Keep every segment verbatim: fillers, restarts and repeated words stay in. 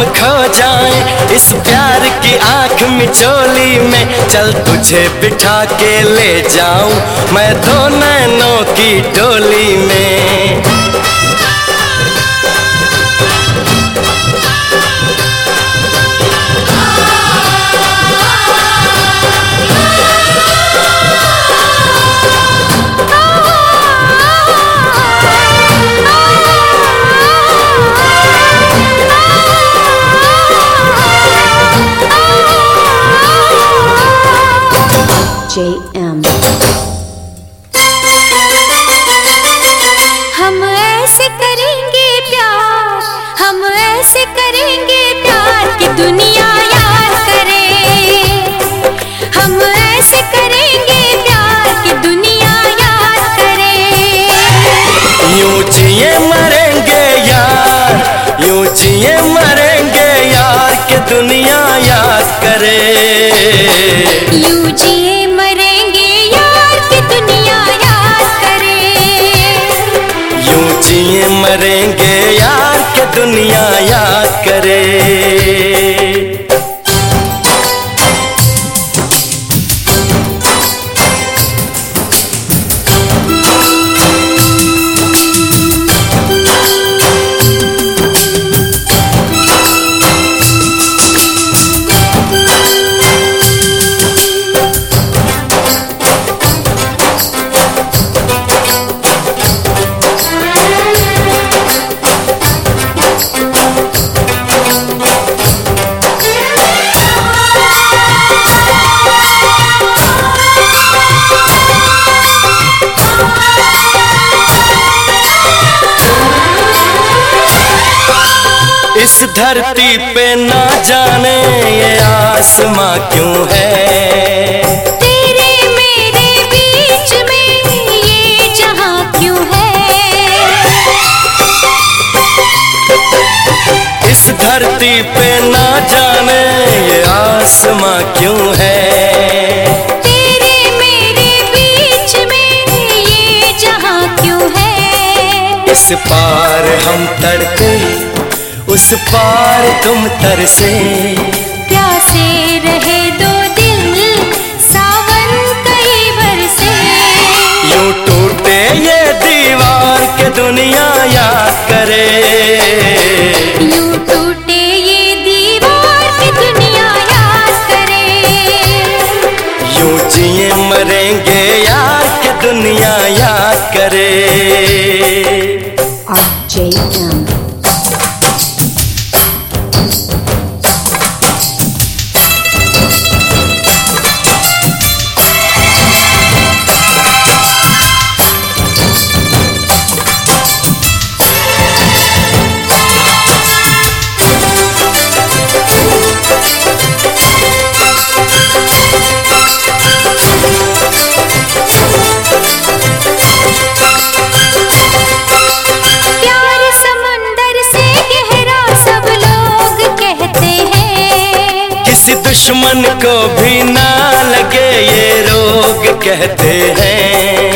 खो जाए इस प्यार की आंख मिचोली में। चल तुझे बिठा के ले जाऊं मैं दो नैनों की डोली में। J M हम ऐसे करेंगे प्यार, हम ऐसे करेंगे प्यार कि दुनिया याद करे। हम ऐसे करेंगे प्यार कि दुनिया याद करे। यूं जिए मरेंगे यार, यूं जिए मरेंगे यार कि दुनिया याद करे। यूं जिए जिए मरेंगे यार के दुनिया याद करे। इस धरती पे ना जाने ये आसमां क्यों है, तेरे मेरे बीच में ये जहां क्यों है। इस धरती पे ना जाने ये आसमां क्यों है, तेरे मेरे बीच में ये जहां क्यों है। इस पार हम तड़पे उस पार तुम तरसे, प्यासे रहे दो दिल सावन कई बरसे। यूं टूटे ये दीवार के दुनिया याद करे। यूं टूटे ये दीवार की दुनिया याद करे। यूं जिए मरेंगे यार के दुनिया याद करे। R J M दुश्मन को भी ना लगे ये रोग कहते हैं।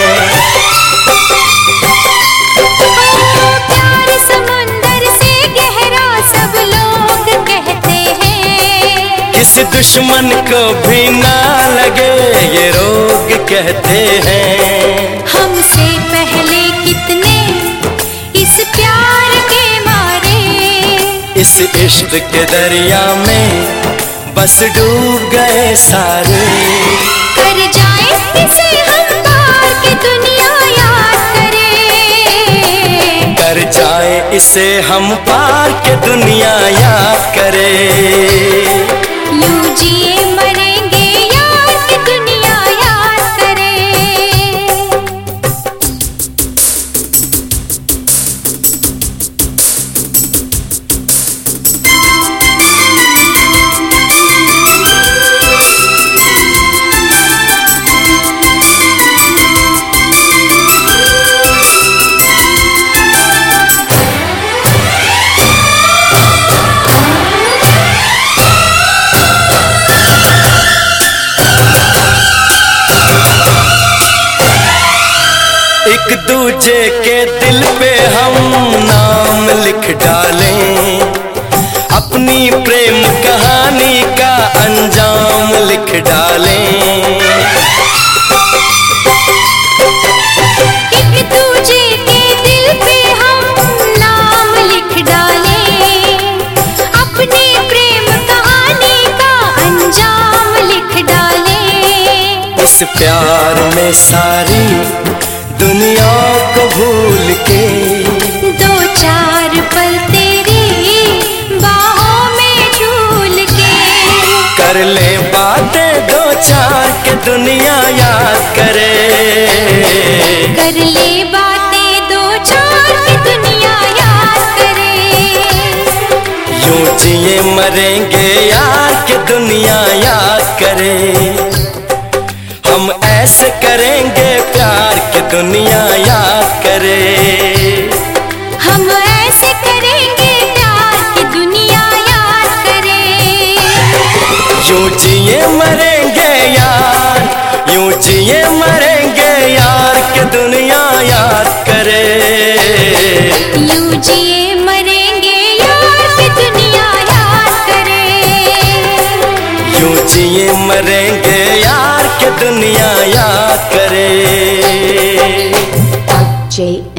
प्यार समुंदर से गहरा सब लोग कहते हैं। किसी दुश्मन को भी ना लगे ये रोग कहते हैं। हमसे पहले कितने इस प्यार के मारे, इस इश्क के दरिया में बस डूब गए सारे। कर जाए इसे हम पार कि दुनिया याद करे। कर जाए इसे हम पार के दुनिया याद करे। यूं जिए मरेंगे यार कि दुनिया याद करे। एक दूजे के दिल पे हम नाम लिख डालें, अपने अपनी प्रेम कहानी का अंजाम लिख डालें। एक दूजे के दिल पे हम नाम लिख डालें, अपनी प्रेम कहानी का अंजाम लिख डालें। इस प्यार में सारी दुनिया को भूल के दो चार पल तेरी बाहों में झूल के कर ले बातें दो चार के दुनिया याद करे। कर ले बातें दो चार की दुनिया याद करे। यूं जिए मरेंगे यार के दुनिया याद करे। हम ऐसे करेंगे प्यार की दुनिया याद करे। हम ऐसे करेंगे प्यार की दुनिया याद करे। यूं जिए मरेंगे यार, यूं जिए मरेंगे यार के दुनिया याद करे। यूं जिए मरेंगे यार की दुनिया याद करे। यूं जिए मरेंगे यार के दुनिया याद करे। J